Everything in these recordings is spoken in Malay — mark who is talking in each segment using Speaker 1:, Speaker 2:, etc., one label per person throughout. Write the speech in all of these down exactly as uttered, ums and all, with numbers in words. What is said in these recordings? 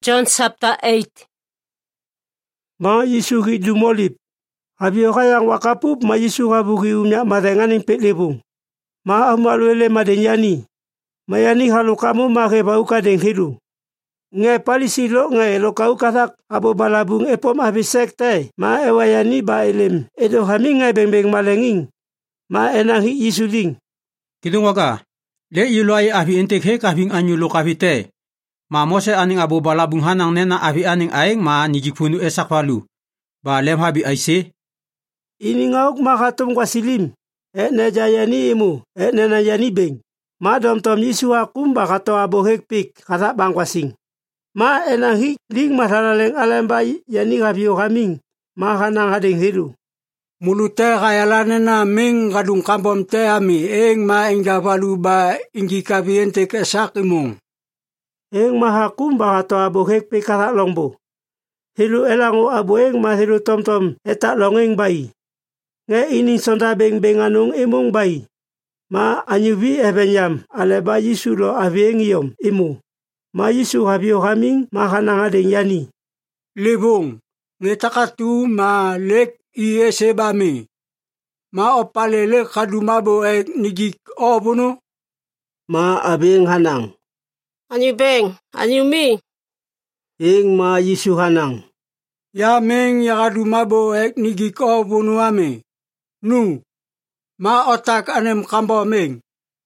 Speaker 1: John chapter eight.
Speaker 2: Ma Yesu ki dumolip. Habio kayang wakapup ma Yesu kabuki umya madenganing petlebung. Ma amaluele madenyani. Mayani halu kamu ma ke bauka deng hidu. Nge palisi lo nge lo kau kathak abo balabung epom abisek te. Ma ewayani ba elem. Edo hami nge beng-beng malenging. Ma enang hi Yesu ding.
Speaker 3: Kidung waka. Le iluai abi entek he kabing anyu lo kabite. Ma mose aning abo balabung hanang nena abi aning aing ma nijikpunu esak walu. Ba lem habi aise.
Speaker 2: Ini ngauk makatum kwa silim. E ne jayani imu. E ne na yani beng. Ma dom tom Yesu akum bakato abo hekpik kata bang kwasing. Ma enang hi ling masalaleng alemba yani kabio kaming. Ma hanang hading hidu.
Speaker 4: Mulute kayalane na ming kadung kampom te ami eng ma eng dabalu ba ingi kabiente kesak imong.
Speaker 2: Eng mahakum bakato abo hekpik kata longbo. Hilu elango abo eng ma hilu tom tom etak longeng bai. Nge ini sonda beng beng anung imong bai. Ma anyubi ebenyam aleba Yesu lo avieng yom imu. Ma Yesu habio haming ma hanang adeng yani.
Speaker 4: Lebong ngetakatu ma lek iye sebami. Ma opalele kadumabo ek nigik obuno.
Speaker 2: Ma abeng hanang.
Speaker 1: Anyu beng, anyu mi.
Speaker 2: Ing ma Yesu hanang.
Speaker 4: Ya meng ya kadumabo ek nigik obuno ame. Nu. Ma otak anem kambo meng.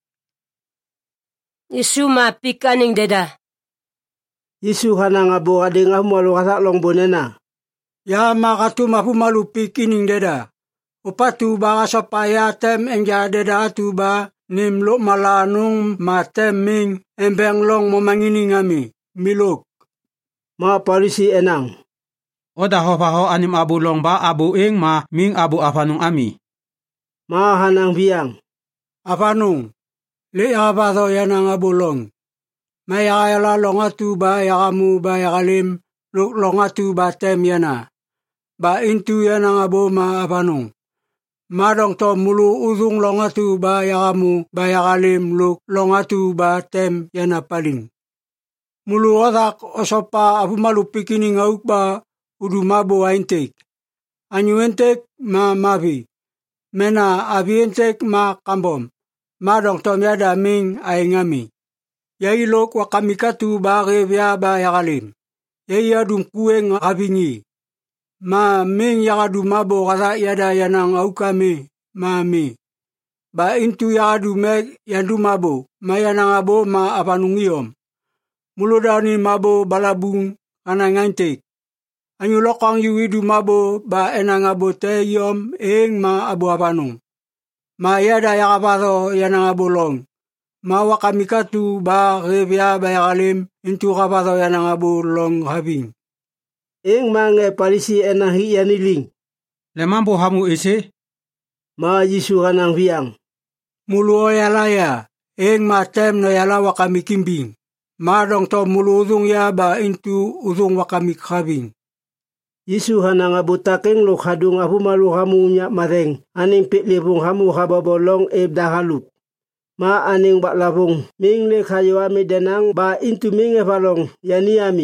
Speaker 1: Yesu ma pik aning deda.
Speaker 2: Yesu hanang abo adeng amualo katak longbo nena.
Speaker 4: Ya makatu mapu malu pikining deda. Upatu baga sopaya tem engja deda atu ba nim lo malanung ma tem ming embeng long momangining ami milok.
Speaker 2: Ma polisi enang.
Speaker 3: Oda ho ho anim abu long ba abu ing ma ming abu afanung ami.
Speaker 2: Ma hanang biang.
Speaker 4: Afanung. Le abado yanang abu long. Maya yala long atu ba yakamu ba yakalim lo long atu ba tem yana. Ba intu yanang abo ma afanung. Madong to mulu udung long atu ba yakamu ba yakalim lo long atu ba tem yana paling. Mulu odak osopa abu malu pikining auk ba udu mabo aintek. Anyu entek ma mabi. Mena abi entek ma kambom. Madong to miada ming aingami. Yai lok wakamikatu ba revya ba yakalim. Yai adum kueng abingi. Ma ming yakadu mabo kata yada yanang aukame ma mi. Ba intu yakadu meg yandu mabo. Ma yanang abo ma apanungiyom. Muludani mabo balabung anang antek. Anyu lokang yuwidu mabo ba enang abo te yom eng ma abo apanung. Ma yada yakabado yanang abo long. Ma wakamikatu ba revya ba yakalim intu kabado yanang abo long habing.
Speaker 2: Eng mange palisi enang hi yani ling.
Speaker 3: Le mambo hamu ese.
Speaker 2: Ma Yesu hanang biang.
Speaker 4: Mulu oyalaya eng ma tem no yala wakamikimbing. Ma dong to mulu udung ya ba intu udung wakamikhabing.
Speaker 2: Yesu hanang abutakeng lo hadung abu malu hamu nyak madeng. Aning petlebung hamu hababolong eb dahalup. Ma aning bak labung ming le kayo ami denang ba intu ming e balong yani ami.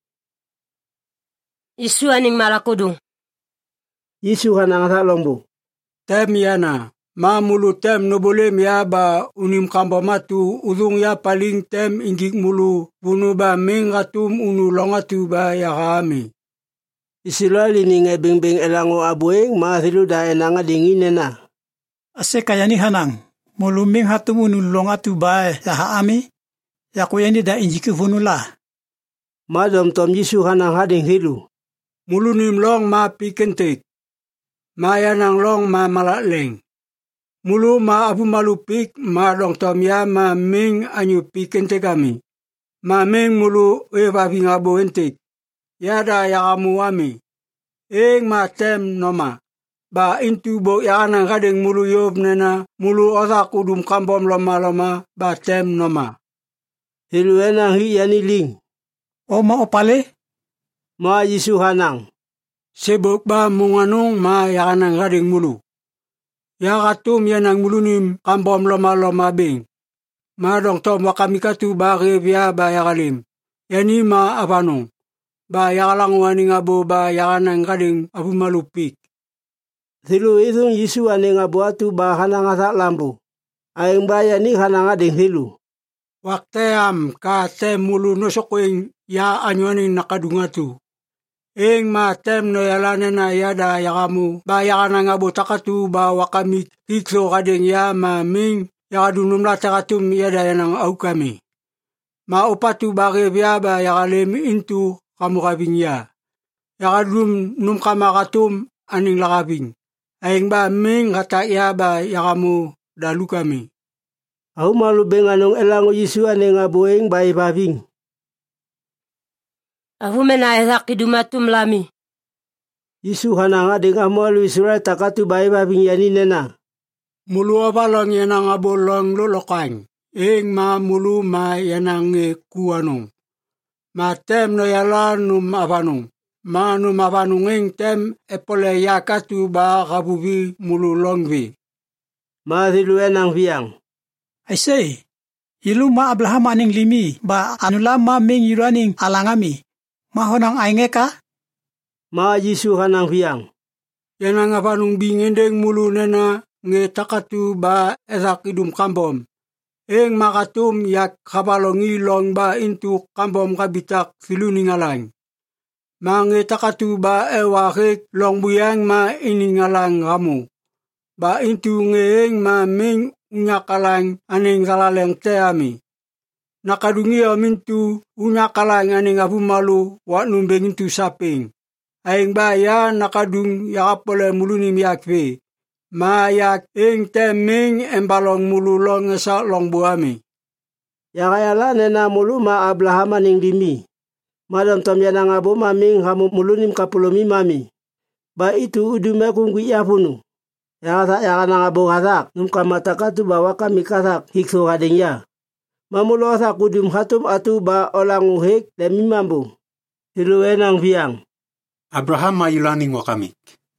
Speaker 1: Yesu aning malakudung.
Speaker 2: Yesu hanang atak longbo.
Speaker 4: Tem yana. Ma mulu tem no boleh ya ba unim kambo matu udung ya paling tem inggik mulu bunu ba ming atum unu longatu ba ya kami.
Speaker 2: Isilali ni nge beng-beng elango abueng ma thilu da enanga dingin nena.
Speaker 5: Ase kayani hanang. Muluming hatumu nulong atu bae ya haami. Ya kuyani da injiki funula.
Speaker 2: Ma dom tom Yesu hanang hading hilu.
Speaker 4: Mulunim long ma pikentek. Ma yanang long ma malakleng. Mulu ma abu malupik ma dong tom ya ma ming anyu pikentek kami. Ma ming mulu eva bingabo entek. Yada yakamu ami. Eng ma tem noma. Ba intu bo yanang kadeng mulu yob nena. Mulu otak udum kampom loma-loma. Ba tem noma.
Speaker 2: Hilu enang hi yani ling.
Speaker 5: O ma opale?
Speaker 2: Ma Yesu hanang.
Speaker 4: Sebok ba munganong ma yanang kadeng mulu. Yakatum yanang mulunim kampom loma-loma bing. Ma dong tom wakamikatu ba revya ba yakalim. Yani ma apanong. ba yakalangu aning abo ba yakanang kading abu malupik.
Speaker 2: Thilu idung Yesu aning abo atu ba hanang atak lambu. Aing baya ni hanang ading thilu.
Speaker 4: Wakteam ka tem mulu nosokwing ya anyo aning nakadungatu. Ing ma tem no yalane na yada yakamu ba yakanang abo takatu ba wakamik hikso kading ya ma ming yakadunum la takatum yada yanang au kami. Ma upatu ba kebya ba yakalem intu kamu kabing ya. Yakadum num kamakatum aning lakabing. Aing ba ming kata ya ba yakamu dalu kami.
Speaker 2: Au malu benganong elango Yesu aning abo ing ba ibabing.
Speaker 1: Ahu mena esak kidumatum lami.
Speaker 2: Yesu hanang ading amalu Israel takatu ba ibabing yani nena.
Speaker 4: Mulu abalong yanang abolong lolokang. Ing ma mulu ma yanang e kuanong. Ma tem no yala num abanong. Ma num abanong ing tem epole yakatu ba kabubi mulu longvi.
Speaker 2: Ma thilu enang viang.
Speaker 5: I say, ilu ma Abraham aning limi ba anula ma ming yuraning alangami. Mahonang ainge ka?
Speaker 2: Ma Yesu hanang viang.
Speaker 4: Yanang abanong bingendeng mulu nena nge takatu ba esak idum kambom. Ing makatum yak kabalong ilong ba intu kambom kabitak siluning alang. Mange takatu ba ewakik long buyang ma iningalang kamu. Ba intu ngeeng ma ming unyakalang aning kalaleng teami. Nakadungi amintu unyakalang aning abu malu wak numbeng intu saping. Aing ba ya nakadung yakapole mulunim yakwe. Ma yak ing teming embalong mulu long esak long buami.
Speaker 2: Yakayala nena mulu ma Abraham aning limi. Madam tom yanang abo maming hamu mulunim kapulomi mami. Ba itu udume kungwi yapunu. Yakatak yakanang abo katak. Num kamatakatu bawa kami katak hikso kading ya. Mamulo atak udum hatum atu ba olang uhik demi mambu. Tilu enang viang.
Speaker 6: Abraham mayulaning wakamik.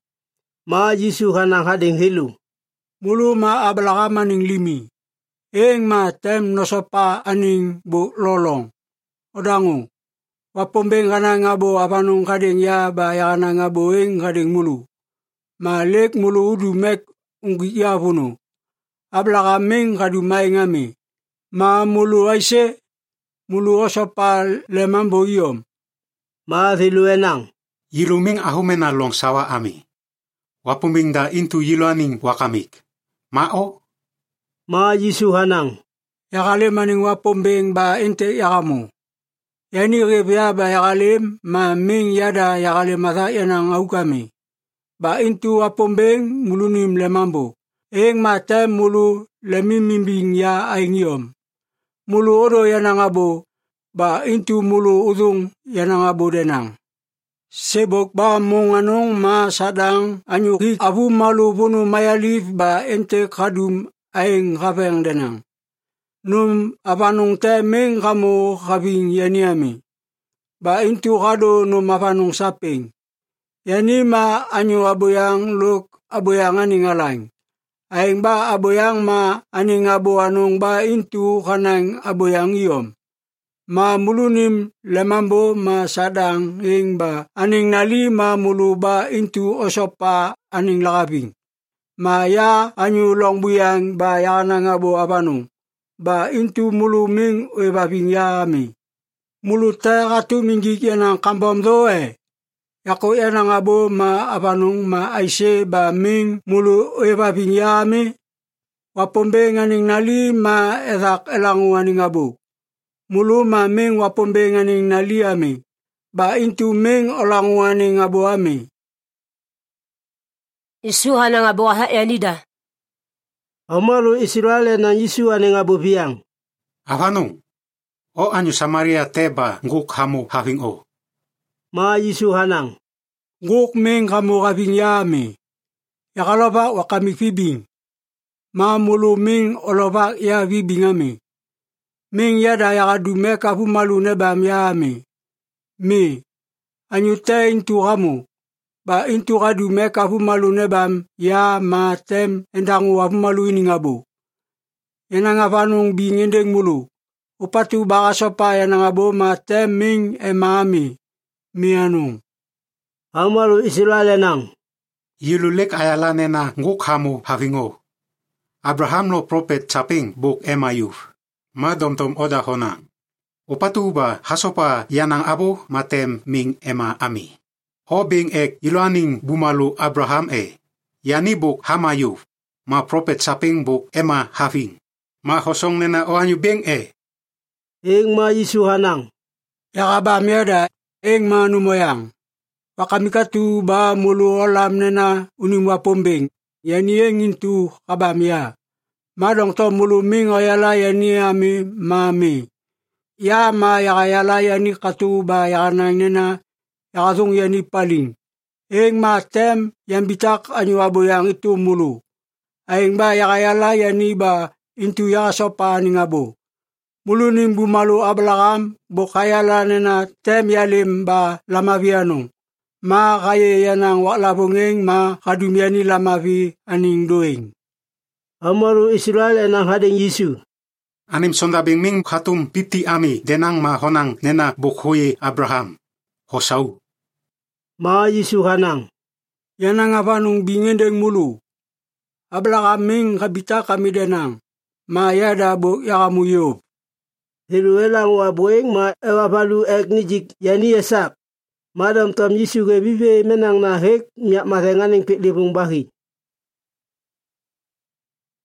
Speaker 2: Ma Yesu hanang hading hilu.
Speaker 4: Mulu ma Abraham aning limi. Ing ma tem nosopa aning bu lolong. Odangu. Wapombeng kanang abo apanong kading ya ba yakanang abo ing kading mulu. Malik mulu udu mek ungki ya puno. Abraham ming kadumay ngami. Ma mulu aise. Mulu osopa lemambo iyom.
Speaker 2: Ma thilu enang.
Speaker 6: Yiluming ahumena long sawa ami. Wapumbing da intu yilaning wakamik. Mao?
Speaker 2: Ma Yesu hanang.
Speaker 4: Yakalim aning wapombing ba inte yakamu. Yani rebya ba yakalim ma ming yada yakalim ata yanang au kami. Ba intu wapombing mulunim lemambo. Eng mata mulu lemimimbing ya aing yom. Mulu odo yanang abo. Ba intu mulu udung yanang abo denang. Sebok ba mong anong ma sadang anyukik abu malu bunu mayalif ba ente kadum aing kapeng denang. Num apanong temeng kamu kabing yaniami. Ba intu kado num apanong saping. Yani ma anyo aboyang luk aboyang aning alang. Aing ba aboyang ma aning abo anong ba intu kanang aboyang iyom. Ma mulunim lemambo ma sadang ing ba aning nali ma mulu ba intu osopa aning lakabing. Ma ya anyu long buyang ba yanang abo abanong. Ba intu mulu ming webabing yami. Mulu ta katu minggik yanang kambom doe. Yako yanang abo ma abanong ma aise ba ming mulu webabing yami. Wapombeng aning nali ma edak elangu aning abo. Mulu ma ming wapombeng aning nali ami. Ba intu ming olangu aning abo ami.
Speaker 1: Isu hanang abo ha yanida.
Speaker 2: Amalu Israel na Yesu aning abo biang.
Speaker 6: Afanong? O anyo Samaria teba nguk hamu having o.
Speaker 2: Ma Yesu hanang.
Speaker 4: Nguk ming kamu kabing yami. Yakalaba wakami kibing. Ma mulu ming olaba ya bibing ami. Ming yada yakadume kapu malu nebam yami. Mi. Anyu te intu kamu. Ba intu kadume kapu malu nebam ya ma tem endangu wapu malu ini ngabo. Yanang apanong bingendeng mulu. Upatu baka sopa yanang abo ma tem ming emami. mianong.
Speaker 2: Amalu Israel nang.
Speaker 6: Yilulek ayala nena nguk hamu havingo. Abraham lo prophet saping buk emayuf. Ma domtom oda honang. Upatuba hasopa yanang abo matem ming ema ami. Hobing ek iluaning bumalu Abraham e. Yani buk hamayuf. Ma prophet saping buk ema having. Ma hosong nena oanyu beng e.
Speaker 2: Ing ma Yesu hanang.
Speaker 4: Yakaba miada ing manumoyang. Wakamika tu ba mulu olam nena unimwa pombeng. Yani ing intu kabamia. Madong to mulu ming oyala yani ami mami. Ya ma yakayala yani katu ba yakanang nena yakasong yani paling. Ing ma tem yang bitak anyu abo yang itu mulu. Aing ba yakayala yani ba intu yakasopa ning abo. Mulu ning bumalu ablakam bokayala nena tem yalim ba lamavianong. Ma kaya yanang waklabongeng ma kadumiani lamavi aning doing.
Speaker 2: Amalu Israel nang hading Yesu.
Speaker 6: Anim sondabing ming hatum piti ami denang ma honang nena bukhoye Abraham. Hosau.
Speaker 2: Ma Yesu hanang.
Speaker 4: Yanang apanung bingendeng mulu. Abla kaming kabita kami denang. Ma yada bo yakamuyop.
Speaker 2: Hiruelang wa boeng ma ewa balu ek nijik yani esak. Madam tom Yesu ke bibe menang na hek miak marenganing pik libung bahi.